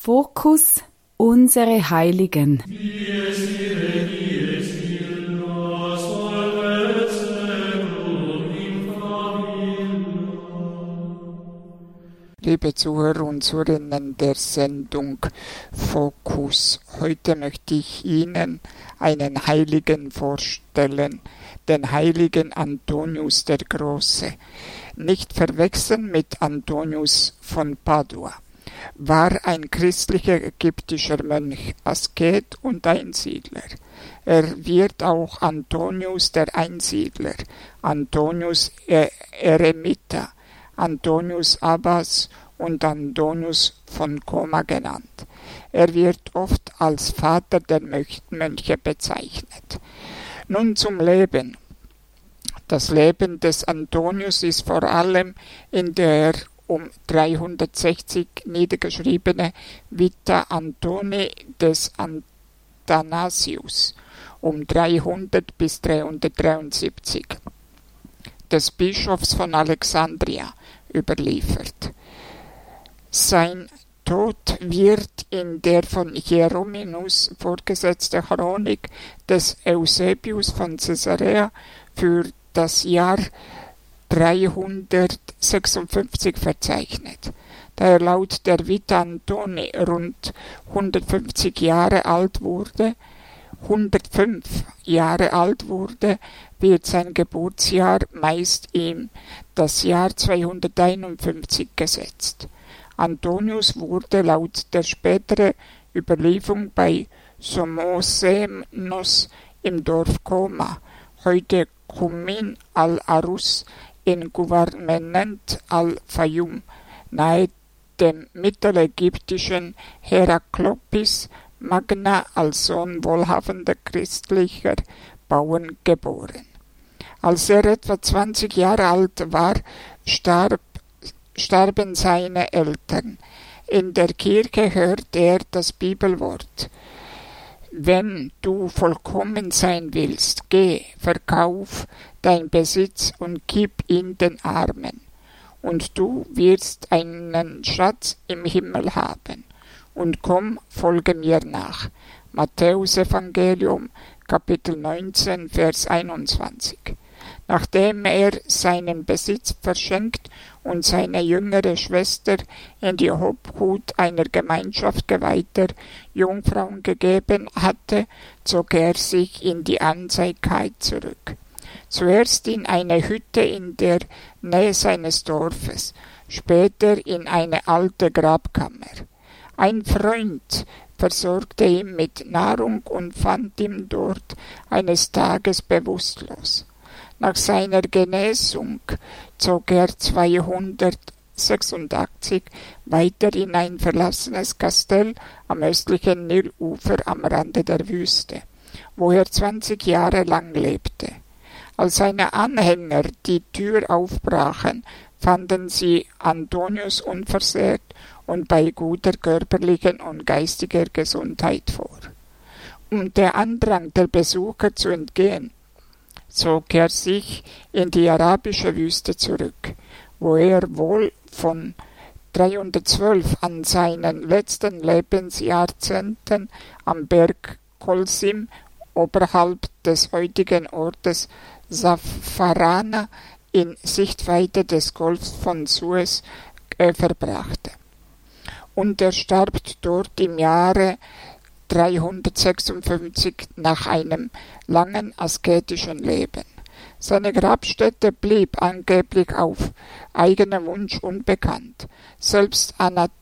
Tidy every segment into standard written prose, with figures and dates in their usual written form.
Fokus unsere Heiligen. Liebe Zuhörer und Zuhörerinnen der Sendung Fokus, heute möchte ich Ihnen einen Heiligen vorstellen, den heiligen Antonius der Große. Nicht verwechseln mit Antonius von Padua. War ein christlicher ägyptischer Mönch, Asket und Einsiedler. Er wird auch Antonius der Einsiedler, Antonius Eremita, Antonius Abbas und Antonius von Koma genannt. Er wird oft als Vater der Mönche bezeichnet. Nun zum Leben. Das Leben des Antonius ist vor allem in der um 360 niedergeschriebene Vita Antoni des Athanasius um 300 bis 373 des Bischofs von Alexandria überliefert. Sein Tod wird in der von Hieronymus vorgesetzten Chronik des Eusebius von Caesarea für das Jahr 356 verzeichnet. Da er laut der Vita Antoni rund 105 Jahre alt wurde, wird sein Geburtsjahr meist ihm das Jahr 251 gesetzt. Antonius wurde laut der späteren Überlieferung bei Somosenos im Dorf Koma, heute Kumin al-Arus in Gouvernement al-Fayum, nahe dem mittelägyptischen Heraklopis Magna als Sohn wohlhabender christlicher Bauern geboren. Als er etwa 20 Jahre alt war, starben seine Eltern. In der Kirche hört er das Bibelwort: Wenn du vollkommen sein willst, geh, verkauf dein Besitz und gib ihn den Armen, und du wirst einen Schatz im Himmel haben. Und komm, folge mir nach. Matthäus Evangelium, Kapitel 19, Vers 21. Nachdem er seinen Besitz verschenkt und seine jüngere Schwester in die Obhut einer Gemeinschaft geweihter Jungfrauen gegeben hatte, zog er sich in die Einsamkeit zurück. Zuerst in eine Hütte in der Nähe seines Dorfes, später in eine alte Grabkammer. Ein Freund versorgte ihn mit Nahrung und fand ihn dort eines Tages bewusstlos. Nach seiner Genesung zog er 286 weiter in ein verlassenes Kastell am östlichen Nilufer am Rande der Wüste, wo er 20 Jahre lang lebte. Als seine Anhänger die Tür aufbrachen, fanden sie Antonius unversehrt und bei guter körperlichen und geistiger Gesundheit vor. Um der Andrang der Besucher zu entgehen, zog er sich in die arabische Wüste zurück, wo er wohl von 312 an seinen letzten Lebensjahrzehnten am Berg Kolsim oberhalb des heutigen Ortes Safarana in Sichtweite des Golfs von Suez verbrachte. Und er starb dort im Jahre 356 nach einem langen asketischen Leben. Seine Grabstätte blieb angeblich auf eigenen Wunsch unbekannt. Selbst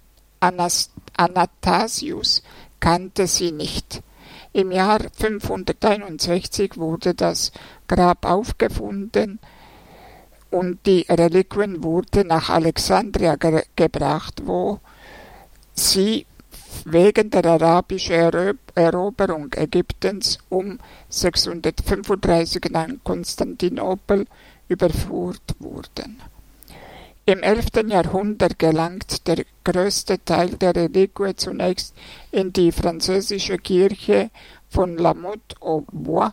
Athanasius kannte sie nicht. Im Jahr 561 wurde das Grab aufgefunden und die Reliquien wurden nach Alexandria gebracht, wo sie wegen der arabischen Eroberung Ägyptens um 635 an Konstantinopel überführt wurden. Im 11. Jahrhundert gelangt der größte Teil der Reliquien zunächst in die französische Kirche von La Motte-aux-Bois,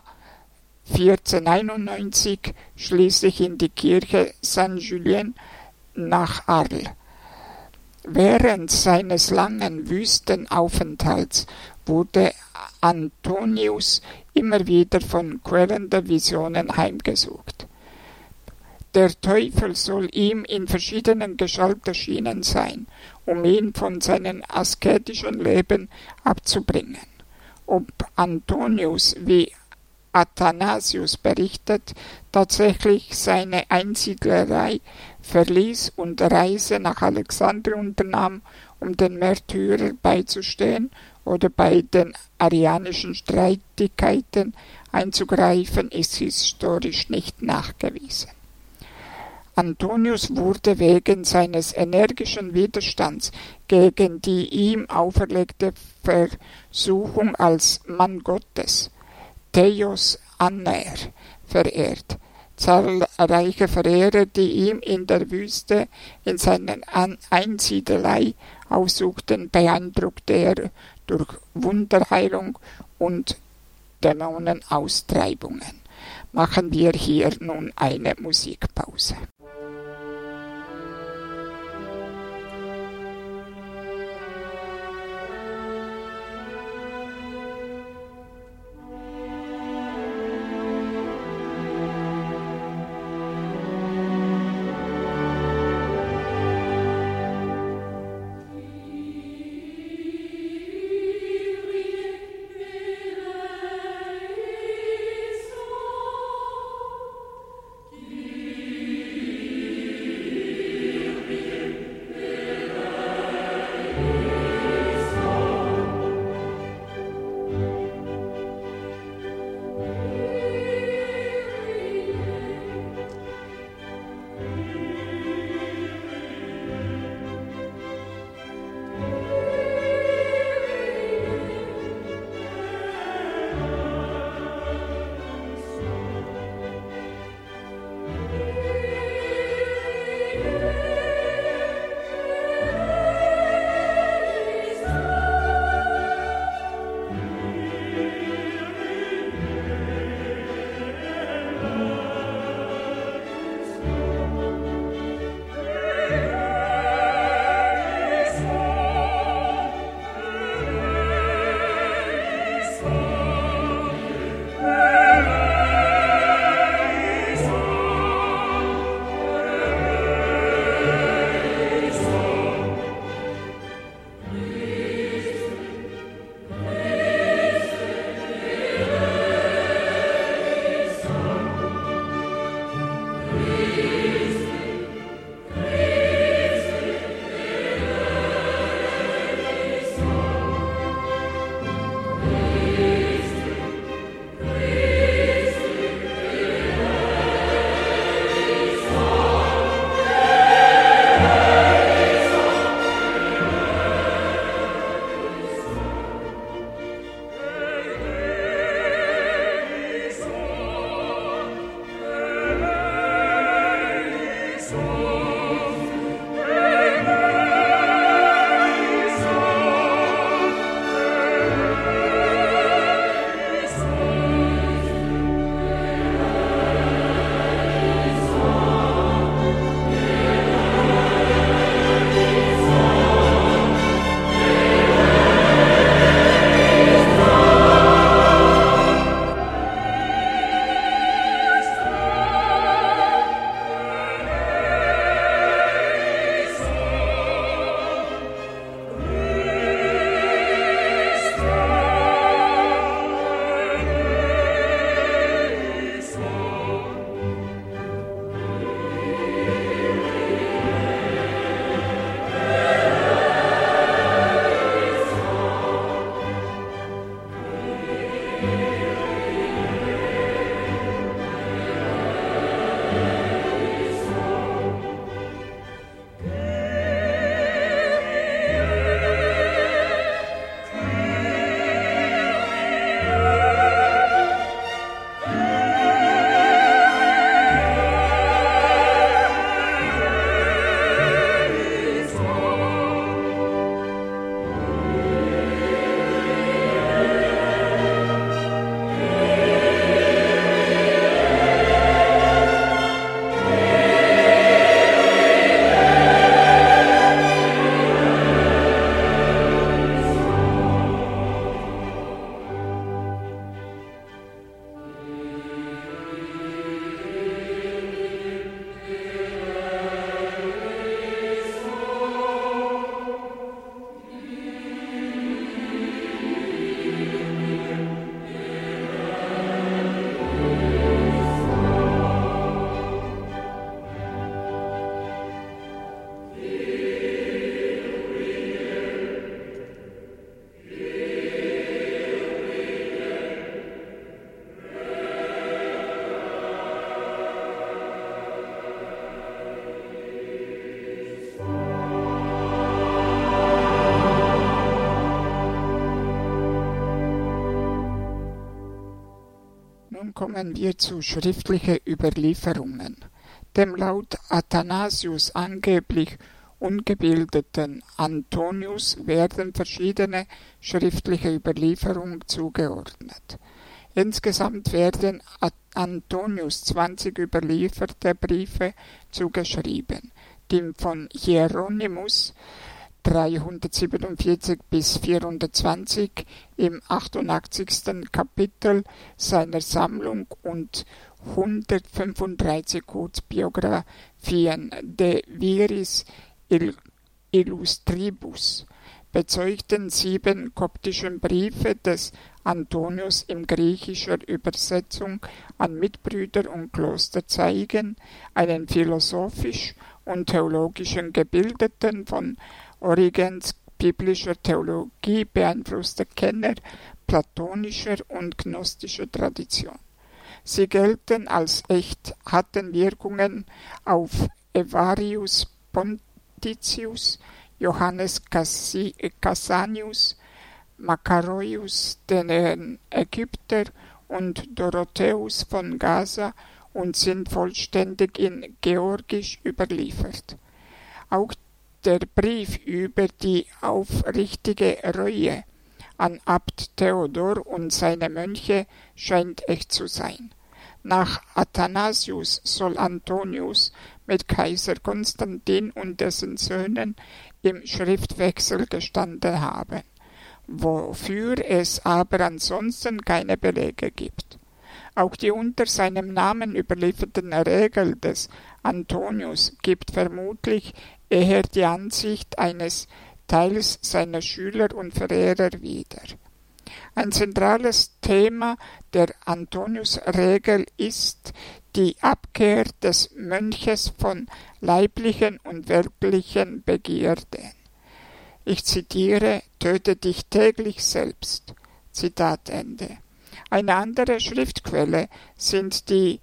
1491 schließlich in die Kirche Saint-Julien nach Arles. Während seines langen Wüstenaufenthalts wurde Antonius immer wieder von quälenden Visionen heimgesucht. Der Teufel soll ihm in verschiedenen Gestalt erschienen sein, um ihn von seinem asketischen Leben abzubringen. Ob Antonius, wie Athanasius berichtet, tatsächlich seine Einsiedlerei verließ und Reise nach Alexandrien unternahm, um den Märtyrern beizustehen oder bei den arianischen Streitigkeiten einzugreifen, ist historisch nicht nachgewiesen. Antonius wurde wegen seines energischen Widerstands gegen die ihm auferlegte Versuchung als Mann Gottes, Theos Aner, verehrt. Zahlreiche Verehrer, die ihm in der Wüste in seiner Einsiedelei aussuchten, beeindruckte er durch Wunderheilung und Dämonenaustreibungen. Machen wir hier nun eine Musikpause. kommen wir zu schriftlichen Überlieferungen. Dem laut Athanasius angeblich ungebildeten Antonius werden verschiedene schriftliche Überlieferungen zugeordnet. Insgesamt werden Antonius 20 überlieferte Briefe zugeschrieben, die von Hieronymus 347 bis 420 im 88. Kapitel seiner Sammlung und 135 Kurzbiografien De Viris Illustribus bezeugten 7 koptischen Briefe des Antonius in griechischer Übersetzung an Mitbrüder und Kloster zeigen einen philosophisch und theologischen Gebildeten von Origens biblischer Theologie beeinflusster Kenner platonischer und gnostischer Tradition. Sie gelten als echt, hatten Wirkungen auf Evarius Pontitius, Johannes Cassanius, Makaroius, den Ägypter und Dorotheus von Gaza und sind vollständig in Georgisch überliefert. Auch der Brief über die aufrichtige Reue an Abt Theodor und seine Mönche scheint echt zu sein. Nach Athanasius soll Antonius mit Kaiser Konstantin und dessen Söhnen im Schriftwechsel gestanden haben, wofür es aber ansonsten keine Belege gibt. Auch die unter seinem Namen überlieferten Regel des Antonius gibt vermutlich eher die Ansicht eines Teils seiner Schüler und Verehrer wider. Ein zentrales Thema der Antonius-Regel ist die Abkehr des Mönches von leiblichen und weltlichen Begierden. Ich zitiere: „Töte dich täglich selbst." Zitat Ende. Eine andere Schriftquelle sind die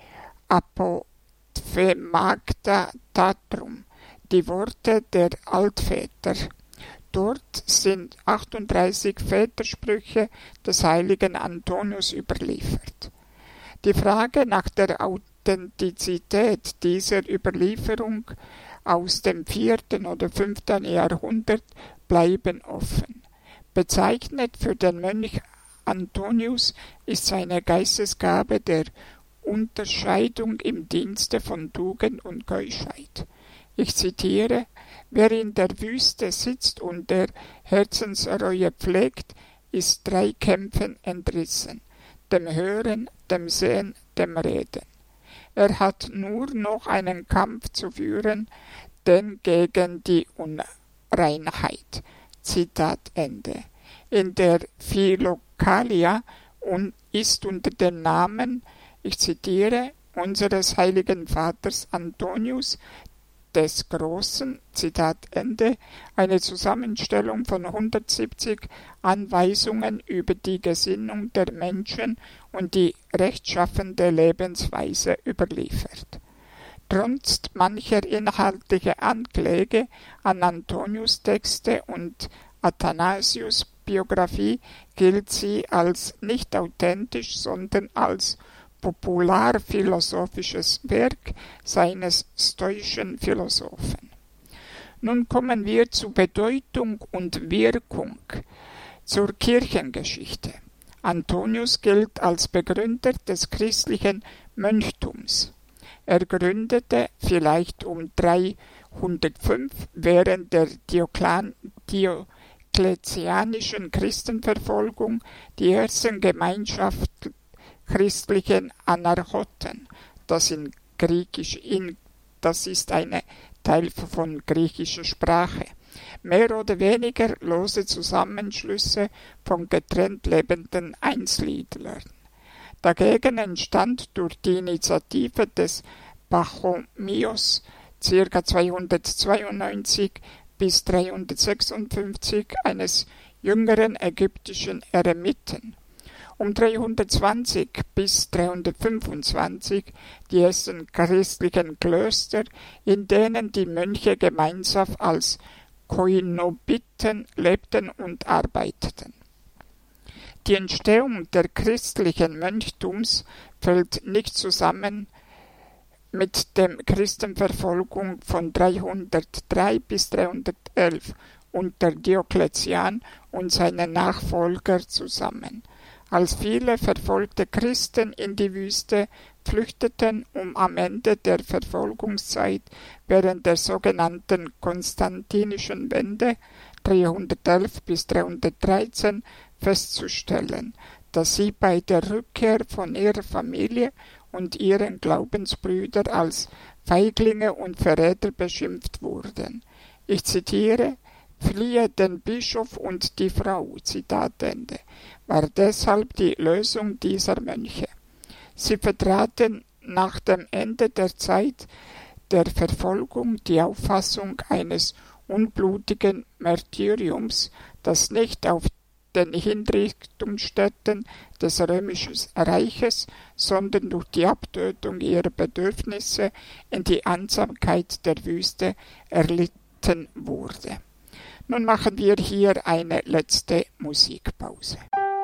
Apophthegmata Tatrum, die Worte der Altväter. Dort sind 38 Vätersprüche des heiligen Antonius überliefert. Die Frage nach der Authentizität dieser Überlieferung aus dem 4. oder 5. Jahrhundert bleiben offen. Bezeichnend für den Mönch Antonius ist seine Geistesgabe der Unterscheidung im Dienste von Tugend und Keuschheit. Ich zitiere: „Wer in der Wüste sitzt und der Herzensreue pflegt, ist 3 Kämpfen entrissen: dem Hören, dem Sehen, dem Reden. Er hat nur noch einen Kampf zu führen, denn gegen die Unreinheit." Zitat Ende. In der Philokalia ist unter dem Namen, ich zitiere, unseres heiligen Vaters Antonius des Großen, Zitat Ende, eine Zusammenstellung von 170 Anweisungen über die Gesinnung der Menschen und die rechtschaffende Lebensweise überliefert. Trotz mancher inhaltlicher Ankläge an Antonius Texte und Athanasius Biografie gilt sie als nicht authentisch, sondern als popularphilosophisches Werk seines stoischen Philosophen. Nun kommen wir zu Bedeutung und Wirkung, zur Kirchengeschichte. Antonius gilt als Begründer des christlichen Mönchtums. Er gründete vielleicht um 305 während der diokletianischen Christenverfolgung die ersten Gemeinschaften christlichen Anarchoten, das ist ein Teil von griechischer Sprache, mehr oder weniger lose Zusammenschlüsse von getrennt lebenden Einsiedlern. Dagegen entstand durch die Initiative des Pachomios ca. 292 bis 356 eines jüngeren ägyptischen Eremiten. Um 320 bis 325 die ersten christlichen Klöster, in denen die Mönche gemeinsam als Koinobiten lebten und arbeiteten. Die Entstehung der christlichen Mönchtums fällt nicht zusammen mit der Christenverfolgung von 303 bis 311 unter Diokletian und seinen Nachfolgern zusammen. Als viele verfolgte Christen in die Wüste flüchteten, um am Ende der Verfolgungszeit während der sogenannten Konstantinischen Wende 311 bis 313 festzustellen, dass sie bei der Rückkehr von ihrer Familie und ihren Glaubensbrüdern als Feiglinge und Verräter beschimpft wurden. Ich zitiere: „Fliehe den Bischof und die Frau", Zitat Ende, war deshalb die Lösung dieser Mönche. Sie vertraten nach dem Ende der Zeit der Verfolgung die Auffassung eines unblutigen Märtyriums, das nicht auf den Hinrichtungsstätten des Römischen Reiches, sondern durch die Abtötung ihrer Bedürfnisse in die Einsamkeit der Wüste erlitten wurde. Nun machen wir hier eine letzte Musikpause.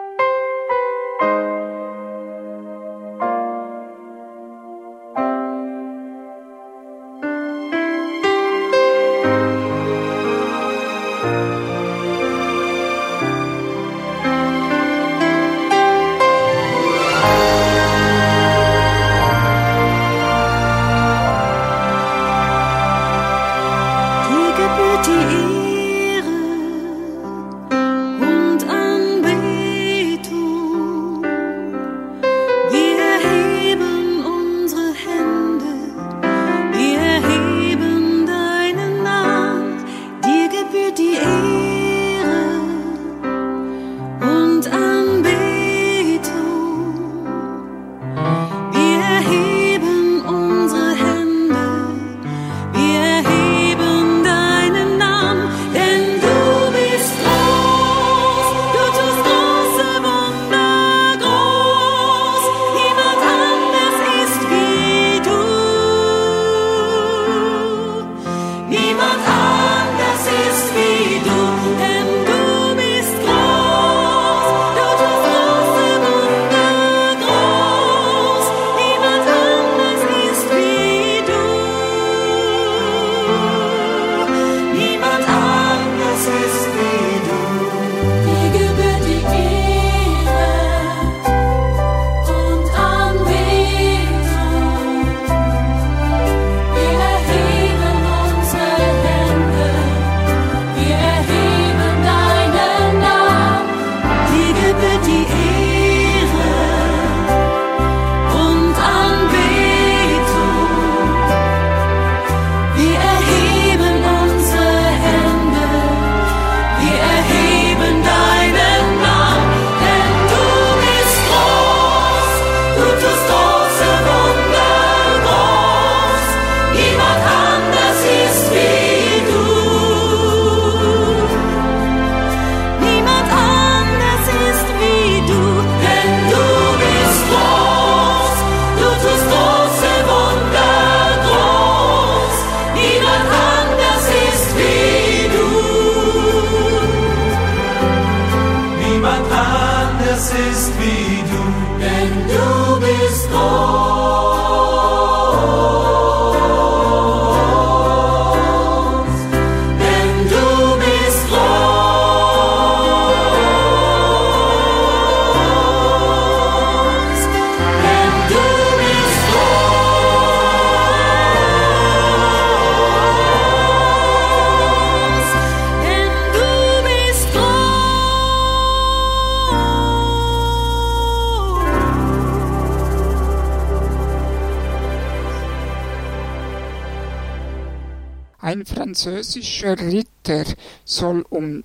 Ein französischer Ritter soll um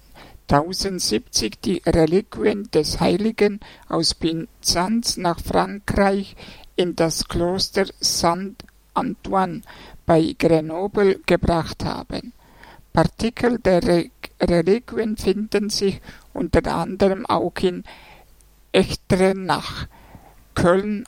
1070 die Reliquien des Heiligen aus Byzanz nach Frankreich in das Kloster Saint-Antoine bei Grenoble gebracht haben. Partikel der Reliquien finden sich unter anderem auch in Echternach, Köln,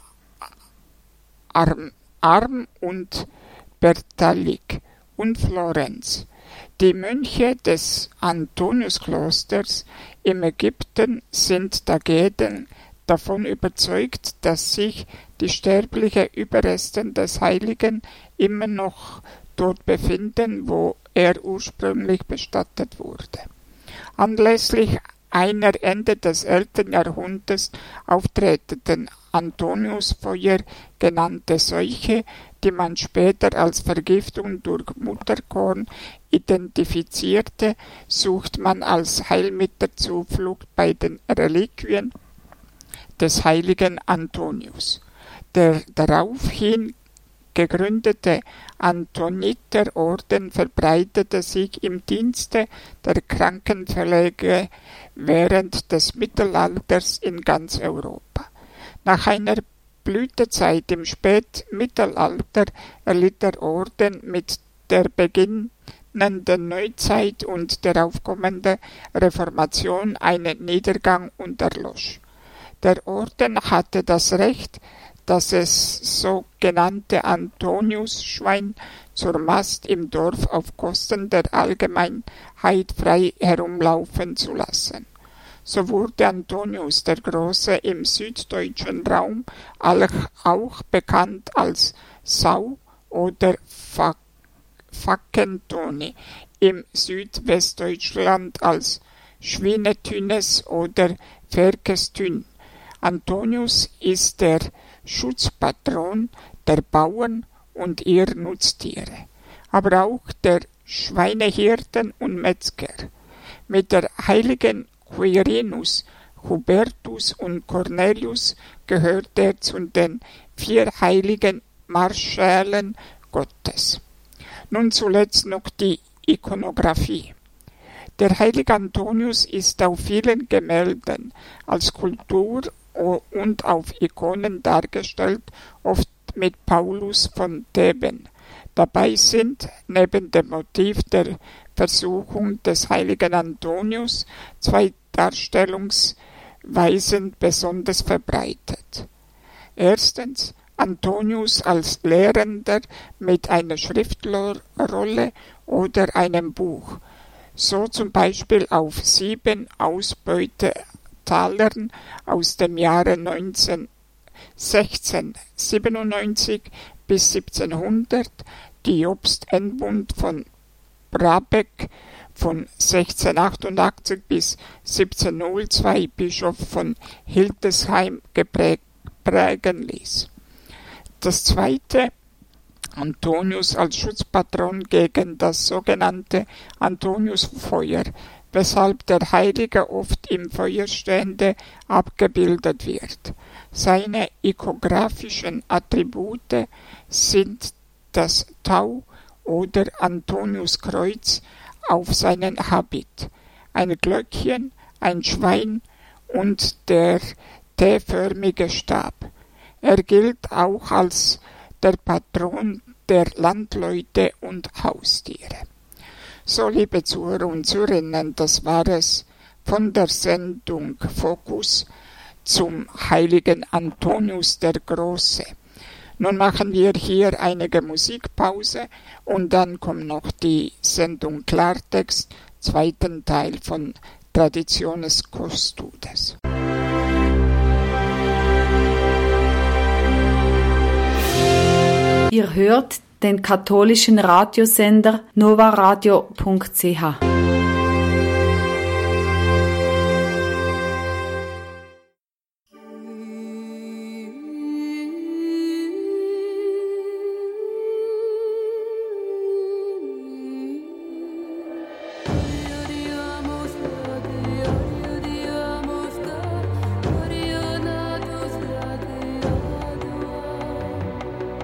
Arm und Bertalik und Florenz. Die Mönche des Antoniusklosters im Ägypten sind dagegen davon überzeugt, dass sich die sterbliche Überresten des Heiligen immer noch dort befinden, wo er ursprünglich bestattet wurde. Anlässlich einer Ende des 11. Jahrhunderts auftretenden Antoniusfeuer genannte Seuche, die man später als Vergiftung durch Mutterkorn identifizierte, sucht man als Heilmittel Zuflucht bei den Reliquien des heiligen Antonius. Der daraufhin gegründete Antoniterorden verbreitete sich im Dienste der Krankenpflege während des Mittelalters in ganz Europa. Nach einer Blütezeit im Spätmittelalter erlitt der Orden mit der beginnenden Neuzeit und der aufkommenden Reformation einen Niedergang und erlosch. Der Orden hatte das Recht, das sogenannte Antoniusschwein zur Mast im Dorf auf Kosten der Allgemeinheit frei herumlaufen zu lassen. So wurde Antonius der Große im süddeutschen Raum auch bekannt als Sau oder Fackentoni, im Südwestdeutschland als Schwinetünes oder Verkestün. Antonius ist der Schutzpatron der Bauern und ihrer Nutztiere, aber auch der Schweinehirten und Metzger. Mit der heiligen Quirinus, Hubertus und Cornelius gehört er zu den 4 heiligen Marschällen Gottes. Nun zuletzt noch die Ikonographie. Der heilige Antonius ist auf vielen Gemälden als Skulptur und auf Ikonen dargestellt, oft mit Paulus von Theben. Dabei sind neben dem Motiv der Versuchung des heiligen Antonius 2 Darstellungsweisen besonders verbreitet. Erstens Antonius als Lehrender mit einer Schriftrolle oder einem Buch, so zum Beispiel auf 7 Ausbeutetalern aus dem Jahre 1697 bis 1700, die Jobst Enbund von Brabeck von 1688 bis 1702 Bischof von Hildesheim prägen ließ. Das zweite, Antonius als Schutzpatron gegen das sogenannte Antoniusfeuer, weshalb der Heilige oft im Feuer stehende abgebildet wird. Seine ikonografischen Attribute sind das Tau oder Antoniuskreuz auf seinen Habit, ein Glöckchen, ein Schwein und der T-förmige Stab. Er gilt auch als der Patron der Landleute und Haustiere. So, liebe Zuhörer und Zuhörerinnen, das war es von der Sendung Fokus zum heiligen Antonius der Große. Nun machen wir hier einige Musikpause und dann kommt noch die Sendung Klartext, zweiten Teil von Traditiones Custodes. Ihr hört den katholischen Radiosender novaradio.ch.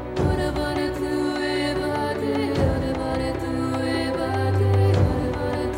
Bye.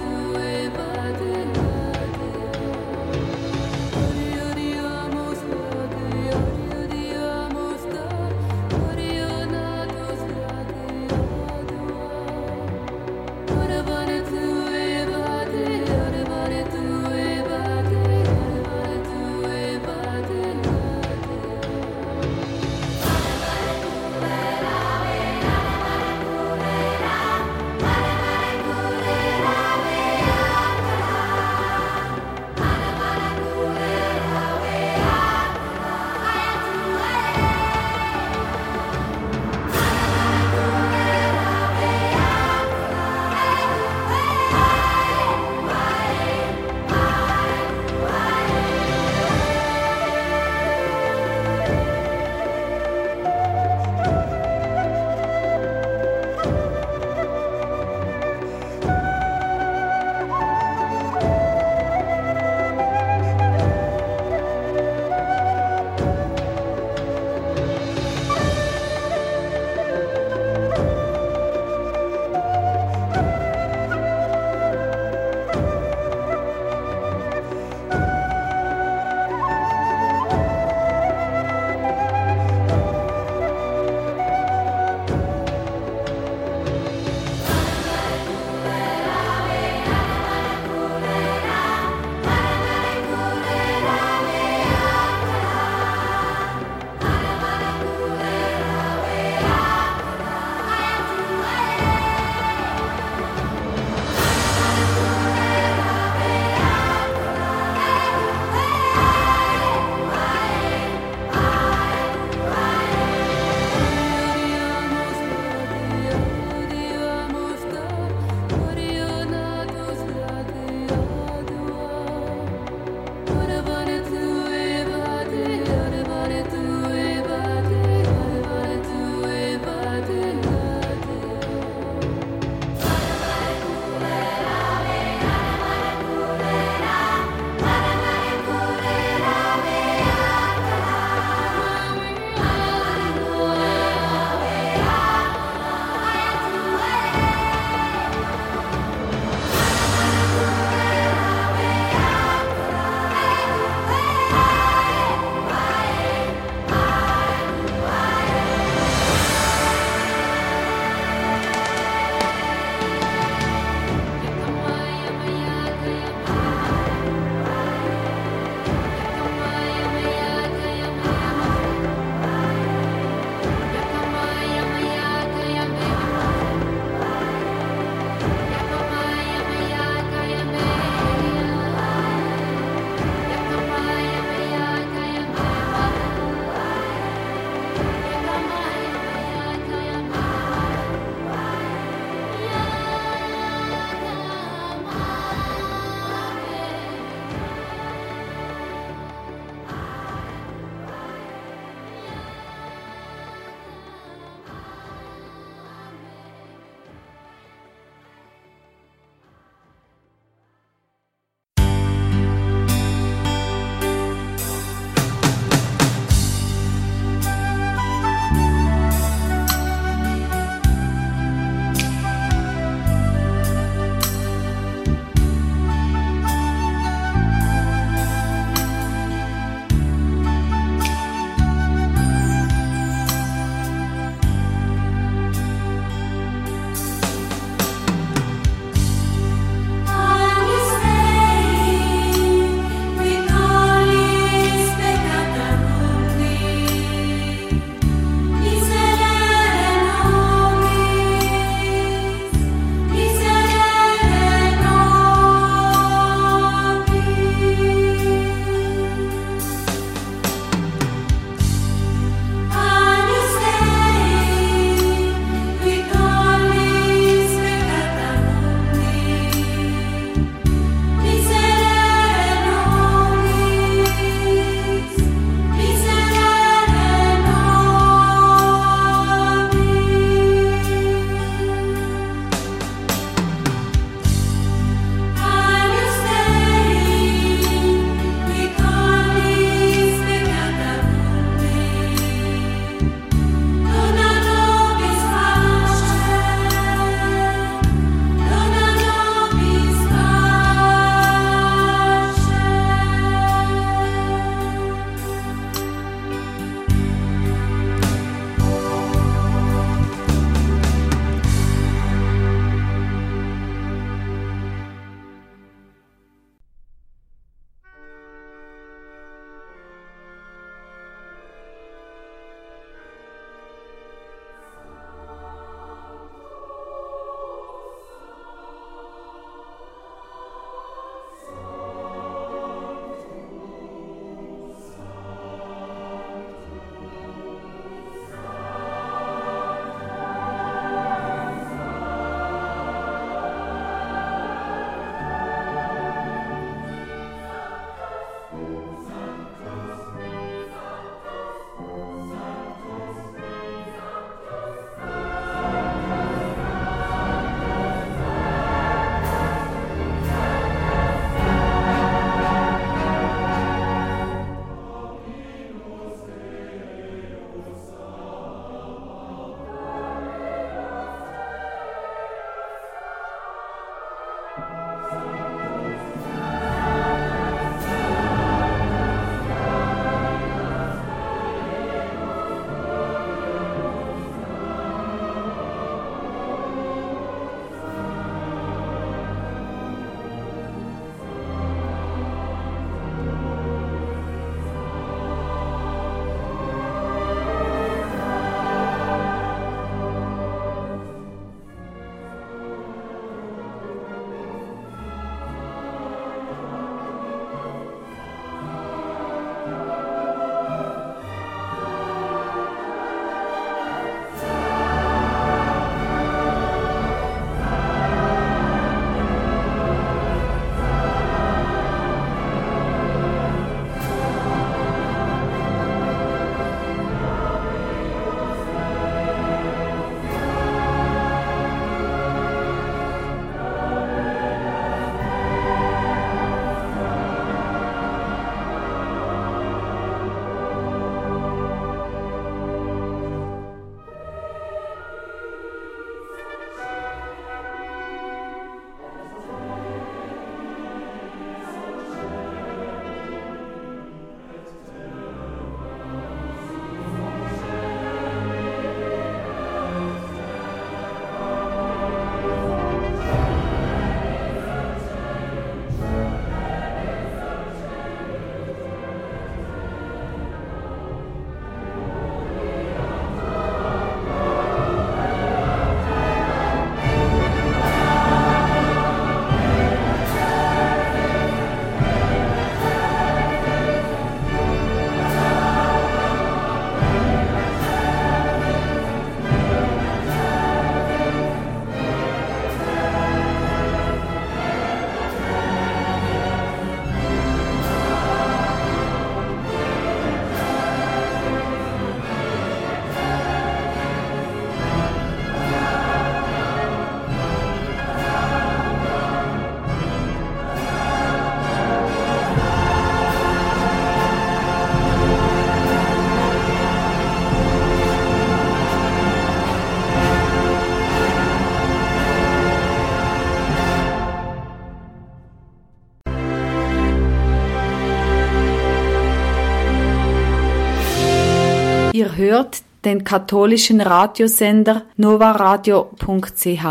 hört den katholischen Radiosender novaradio.ch.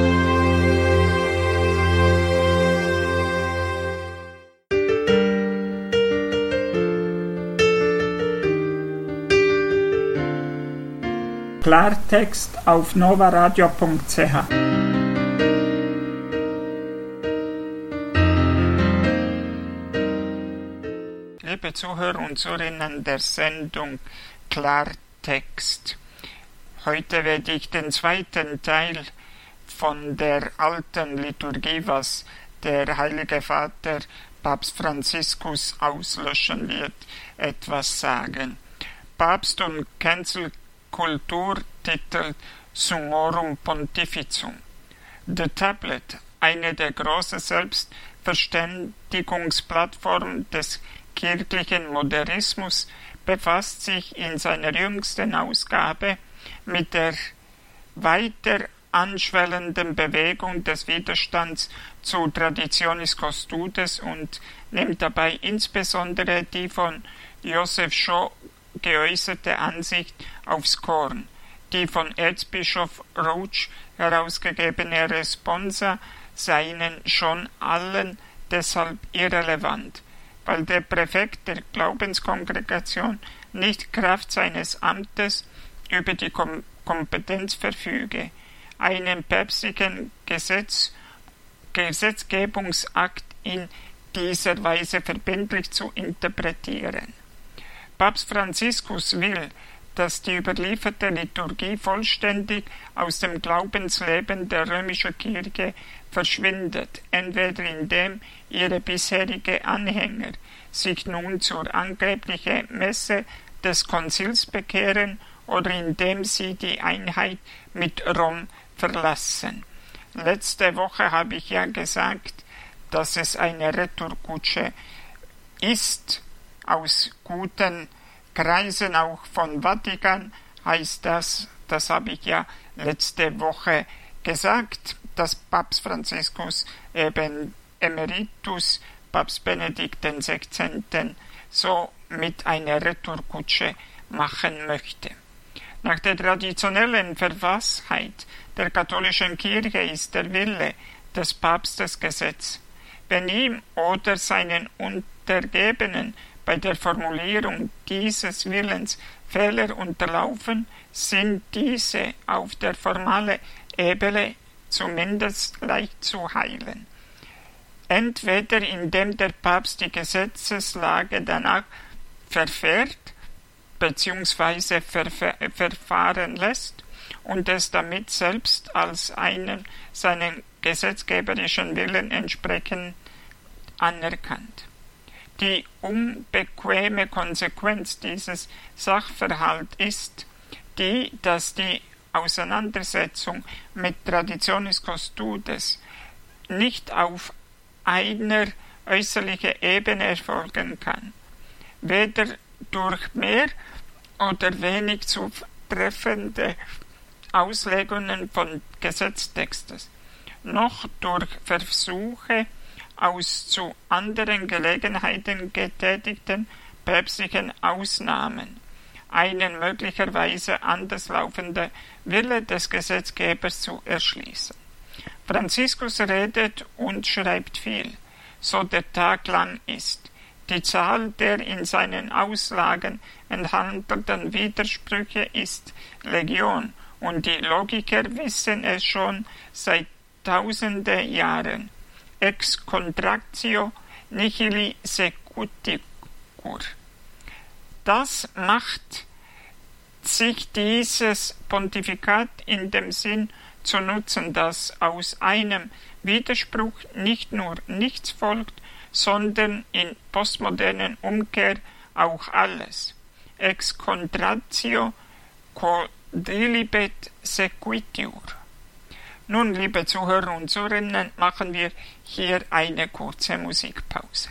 Klartext auf novaradio.ch. Liebe Zuhörer und Zuhörerinnen der Sendung Klartext. Heute werde ich den zweiten Teil von der alten Liturgie, was der Heilige Vater Papst Franziskus auslöschen wird, etwas sagen. Papst und Kanzel Kulturtitel Summorum Pontificum. The Tablet, eine der großen Selbstverständigungsplattformen des kirchlichen Modernismus, befasst sich in seiner jüngsten Ausgabe mit der weiter anschwellenden Bewegung des Widerstands zu Traditionis Custodes und nimmt dabei insbesondere die von Joseph Shaw geäußerte Ansicht aufs Korn. Die von Erzbischof Roach herausgegebene Responsa seien schon allen deshalb irrelevant, weil der Präfekt der Glaubenskongregation nicht Kraft seines Amtes über die Kompetenz verfüge, einen päpstlichen Gesetzgebungsakt in dieser Weise verbindlich zu interpretieren. Papst Franziskus will, dass die überlieferte Liturgie vollständig aus dem Glaubensleben der römischen Kirche verschwindet, entweder indem ihre bisherige Anhänger sich nun zur angeblichen Messe des Konzils bekehren oder indem sie die Einheit mit Rom verlassen. Letzte Woche habe ich ja gesagt, dass es eine Retourkutsche ist. Aus guten Kreisen, auch von Vatikan, heißt das habe ich ja letzte Woche gesagt, dass Papst Franziskus eben Emeritus, Papst Benedikt XVI. So mit einer Retourkutsche machen möchte. Nach der traditionellen Verfasstheit der katholischen Kirche ist der Wille des Papstes Gesetz. Wenn ihm oder seinen Untergebenen bei der Formulierung dieses Willens Fehler unterlaufen, sind diese auf der formalen Ebene zumindest leicht zu heilen. Entweder indem der Papst die Gesetzeslage danach verfährt bzw. verfahren lässt und es damit selbst als einen seinen gesetzgeberischen Willen entsprechend anerkannt. Die unbequeme Konsequenz dieses Sachverhalts ist die, dass die Auseinandersetzung mit Traditionis Custodes nicht auf einer äußerlichen Ebene erfolgen kann, weder durch mehr oder wenig zutreffende Auslegungen von Gesetztexten, noch durch Versuche aus zu anderen Gelegenheiten getätigten päpstlichen Ausnahmen, einen möglicherweise anderslaufenden Wille des Gesetzgebers zu erschließen. Franziskus redet und schreibt viel, so der Tag lang ist. Die Zahl der in seinen Auslagen enthaltenen Widersprüche ist Legion, und die Logiker wissen es schon seit tausenden Jahren. Ex contractio nihili secuitur. Das macht sich dieses Pontifikat in dem Sinn zu nutzen, dass aus einem Widerspruch nicht nur nichts folgt, sondern in postmodernen Umkehr auch alles. Ex contractio quodlibet sequitur. Nun, liebe Zuhörer und Zuhörerinnen, machen wir hier eine kurze Musikpause.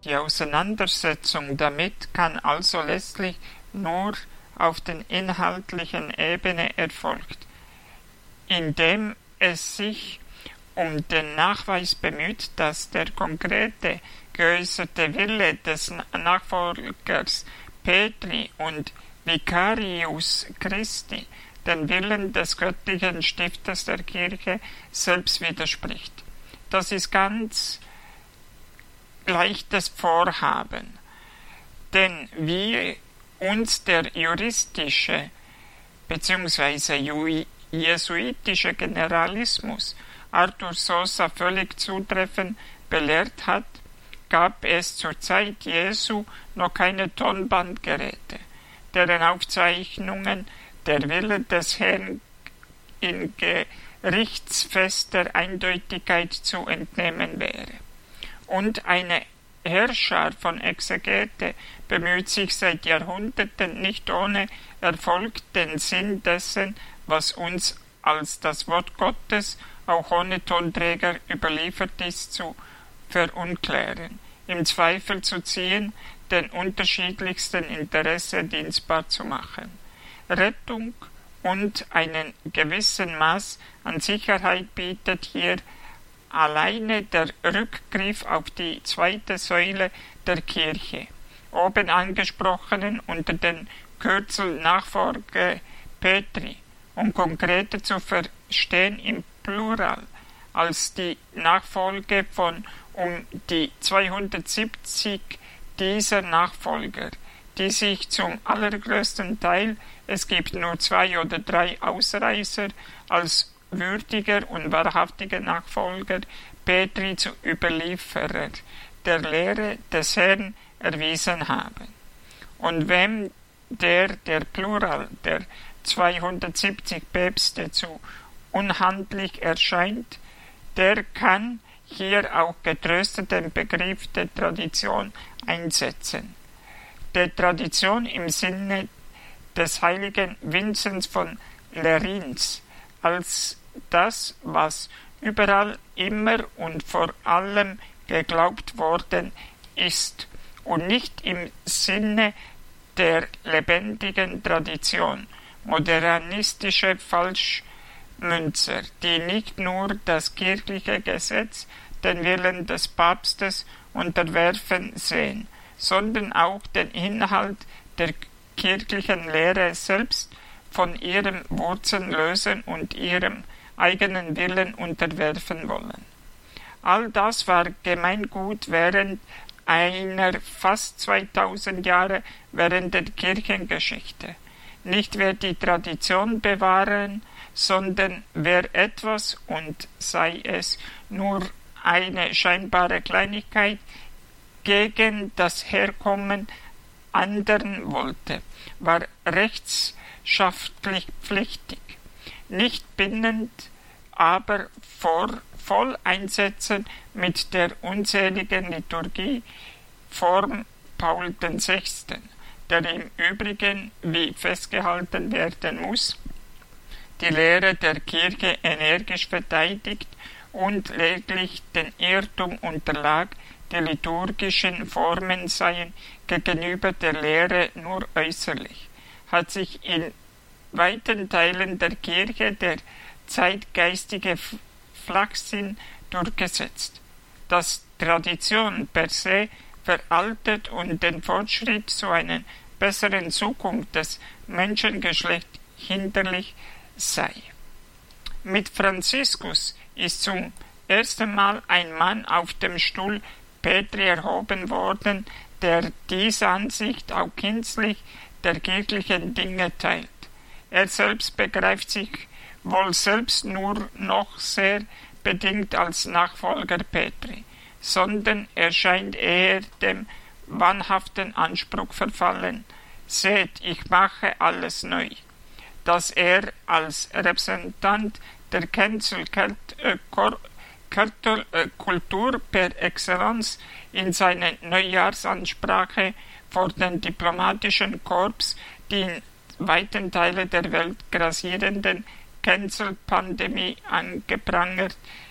Die Auseinandersetzung damit kann also letztlich nur auf der inhaltlichen Ebene erfolgt, indem es sich um den Nachweis bemüht, dass der konkrete, geäußerte Wille des Nachfolgers Petri und Vicarius Christi den Willen des göttlichen Stifters der Kirche selbst widerspricht. Das ist ganz leichtes Vorhaben, denn wie uns der juristische bzw. jesuitische Generalismus Arthur Sosa völlig zutreffend belehrt hat, gab es zur Zeit Jesu noch keine Tonbandgeräte, deren Aufzeichnungen der Wille des Herrn in gerichtsfester Eindeutigkeit zu entnehmen wäre. Und eine Herrscher von Exegete bemüht sich seit Jahrhunderten nicht ohne Erfolg, den Sinn dessen, was uns als das Wort Gottes auch ohne Tonträger überliefert ist, zu verunklären, im Zweifel zu ziehen, den unterschiedlichsten Interesse dienstbar zu machen. Rettung und einen gewissen Maß an Sicherheit bietet hier alleine der Rückgriff auf die zweite Säule der Kirche, oben angesprochenen unter den Kürzel Nachfolge Petri, um konkreter zu verstehen im Plural, als die Nachfolge von um die 270 dieser Nachfolger, die sich zum allergrößten Teil, es gibt nur 2 oder 3 Ausreißer, als würdiger und wahrhaftiger Nachfolger Petri zu Überlieferer der Lehre des Herrn erwiesen haben. Und wem der Plural der 270 Päpste zu unhandlich erscheint, der kann hier auch getröstet den Begriff der Tradition einsetzen. Der Tradition im Sinne des heiligen Vinzenz von Lerins als das, was überall immer und vor allem geglaubt worden ist und nicht im Sinne der lebendigen Tradition, modernistische Falschmünzer, die nicht nur das kirchliche Gesetz, den Willen des Papstes unterwerfen sehen, sondern auch den Inhalt der kirchlichen Lehre selbst von ihren Wurzeln lösen und ihrem eigenen Willen unterwerfen wollen. All das war Gemeingut während einer fast 2000 Jahre während der Kirchengeschichte. Nicht wer die Tradition bewahren, sondern wer etwas, und sei es nur eine scheinbare Kleinigkeit, gegen das Herkommen anderen wollte, war rechtschaftlich pflichtig, nicht bindend, aber voll einsetzen mit der unzähligen Liturgieform Paul VI., der im Übrigen, wie festgehalten werden muss, die Lehre der Kirche energisch verteidigt und lediglich den Irrtum unterlag, die liturgischen Formen seien gegenüber der Lehre nur äußerlich, hat sich in weiten Teilen der Kirche der zeitgeistige Flachsinn durchgesetzt, dass Tradition per se veraltet und den Fortschritt zu einer besseren Zukunft des Menschengeschlechts hinderlich sei. Mit Franziskus ist zum ersten Mal ein Mann auf dem Stuhl Petri erhoben worden, der diese Ansicht auch kindlich der kirchlichen Dinge teilt. Er selbst begreift sich wohl selbst nur noch sehr bedingt als Nachfolger Petri, sondern er scheint eher dem wahnhaften Anspruch verfallen: Seht, ich mache alles neu. Dass er als Repräsentant der Cancel-Kultur per excellence in seiner Neujahrsansprache vor den diplomatischen Korps die in weiten Teilen der Welt grassierenden Cancel-Pandemie angeprangert,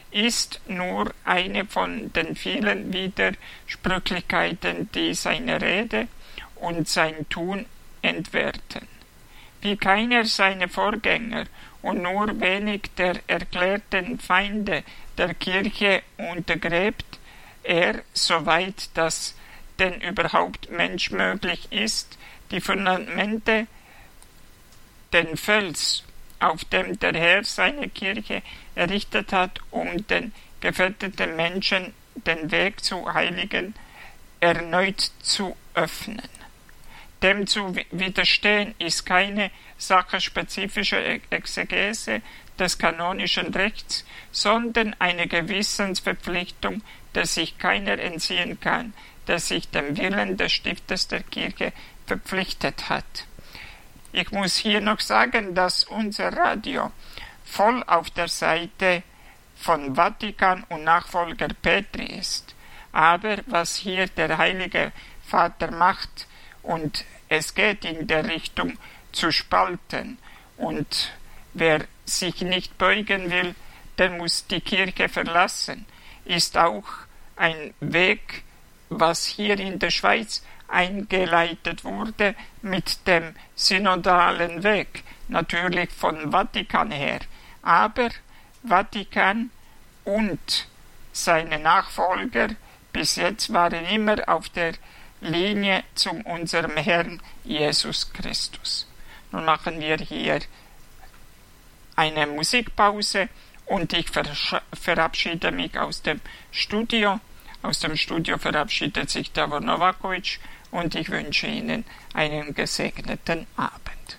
ist nur eine von den vielen Widersprüchlichkeiten, die seine Rede und sein Tun entwerten. Wie keiner seiner Vorgänger und nur wenig der erklärten Feinde der Kirche untergräbt er, soweit das denn überhaupt menschmöglich ist, die Fundamente, den Fels, auf dem der Herr seine Kirche errichtet hat, um den gefährdeten Menschen den Weg zu Heiligen erneut zu öffnen. Dem zu widerstehen ist keine sachspezifische Exegese des kanonischen Rechts, sondern eine Gewissensverpflichtung, der sich keiner entziehen kann, der sich dem Willen des Stifters der Kirche verpflichtet hat. Ich muss hier noch sagen, dass unser Radio voll auf der Seite von Vatikan und Nachfolger Petri ist. Aber was hier der Heilige Vater macht, und es geht in der Richtung zu spalten, und wer sich nicht beugen will, der muss die Kirche verlassen, ist auch ein Weg, was hier in der Schweiz eingeleitet wurde mit dem synodalen Weg, natürlich von Vatikan her. Aber Vatikan und seine Nachfolger bis jetzt waren immer auf der Linie zu unserem Herrn Jesus Christus. Nun machen wir hier eine Musikpause und ich verabschiede mich aus dem Studio. Aus dem Studio verabschiedet sich Davor Novakovic und ich wünsche Ihnen einen gesegneten Abend.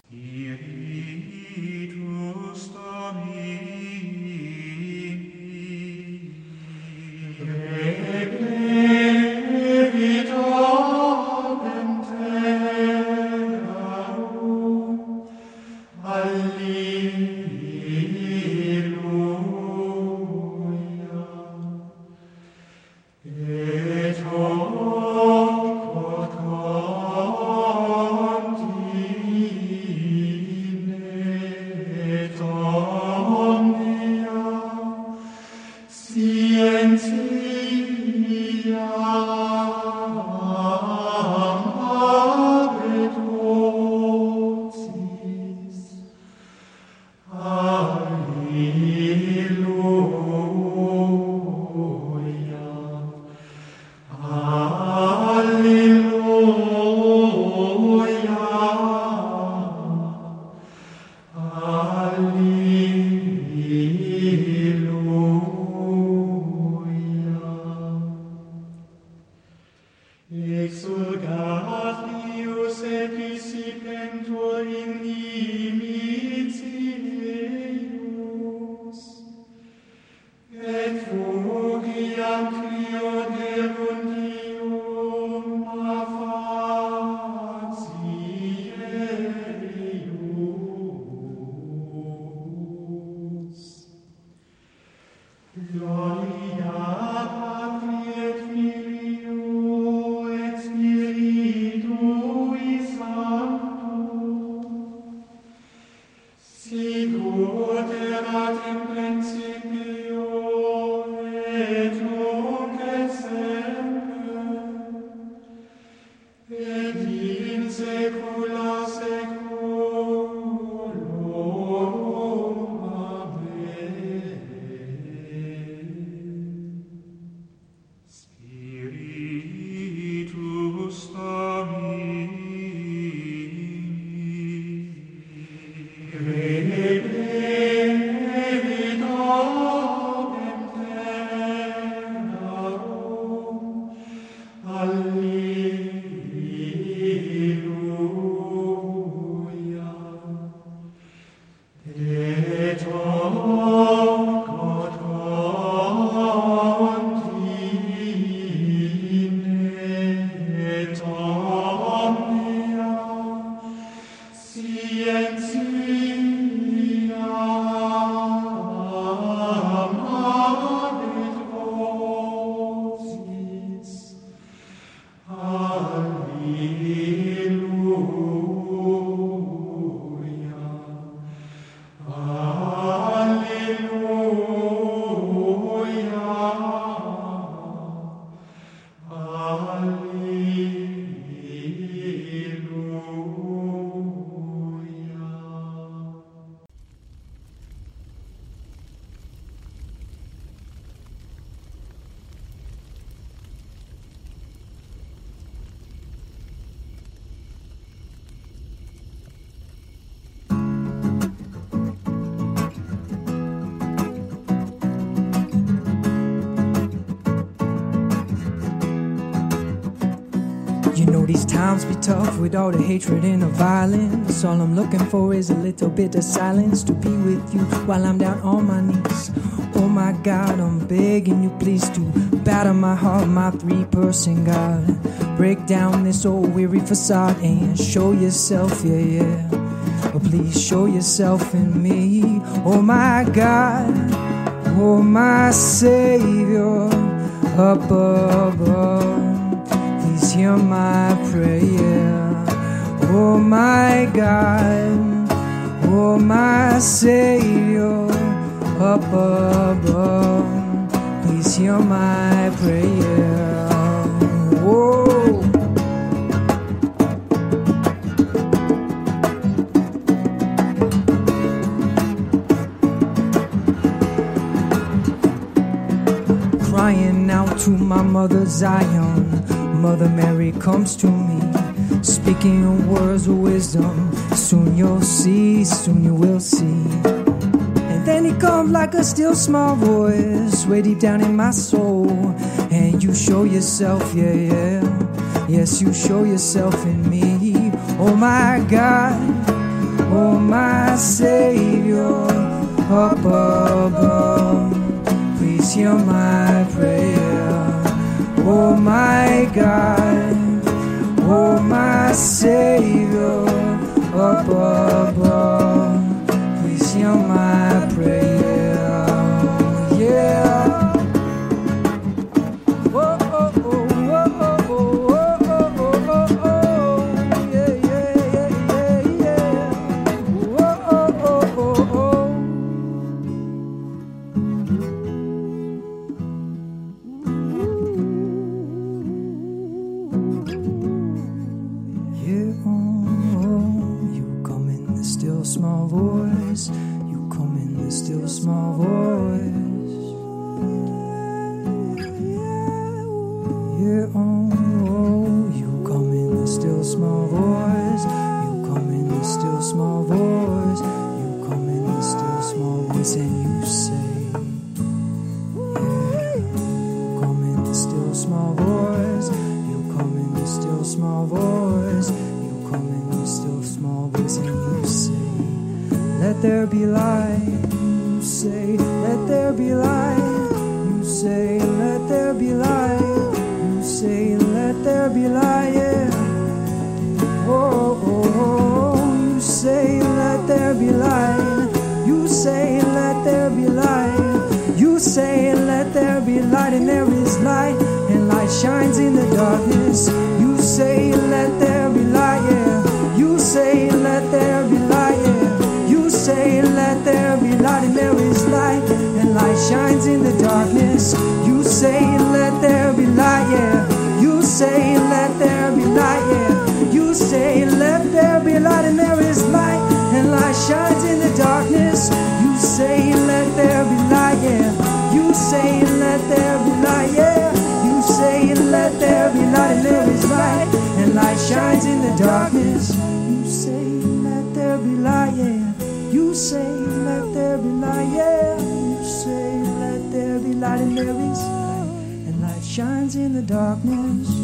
Times be tough with all the hatred and the violence. All I'm looking for is a little bit of silence to be with you while I'm down on my knees. Oh my God, I'm begging you please to batter my heart, my 3-person God. Break down this old weary facade and show yourself, yeah. Oh, please show yourself in me. Oh my God, oh my Savior, up above, please hear my prayer. Oh my God, oh my Savior, up above, please hear my prayer. Whoa. Crying out to my mother Zion, Mother Mary comes to me, speaking your words of wisdom. Soon you'll see, soon you will see. And then it comes like a still small voice, way deep down in my soul. And you show yourself, yeah, yeah. Yes, you show yourself in me. Oh my God, oh my Savior, up above, please hear my prayer. Oh my God, oh my Savior, up above, please hear my prayer. Yeah. Oh, oh, oh, oh, oh, oh, oh, oh, oh, yeah, yeah, yeah, yeah. Oh, oh, oh, oh, oh. You come in the still small voice. You come in the still small voice. Yeah, you come in the still small voice. You come in the still small voice. You come in the still small voice, and you say, yeah. You come in the still small voice. You come in the still small voice. You come in the still small voice, and you say, let there be light. You say, let there be light. You say, let there be light. You say, let there be light, yeah. Oh, oh, oh. You say, let there be light. You say, let there be light. You say, let there be light, and there is light, and light shines in the darkness. You say, let there be light, yeah. You say, let there be light, yeah. You say, let there be light, and there is light, and light shines in the darkness. You say, let there be light, yeah. You say, let there be light, yeah. You say, let there be light, and there is light, and light shines in the darkness. You say, let there be light, yeah. You say, let there be light, yeah. You say, let there be light, and there is light, and light shines in the darkness. You say, let there be light, yeah. You say, let there be light, yeah. You say, let there be light, and there is light, and light shines in the darkness.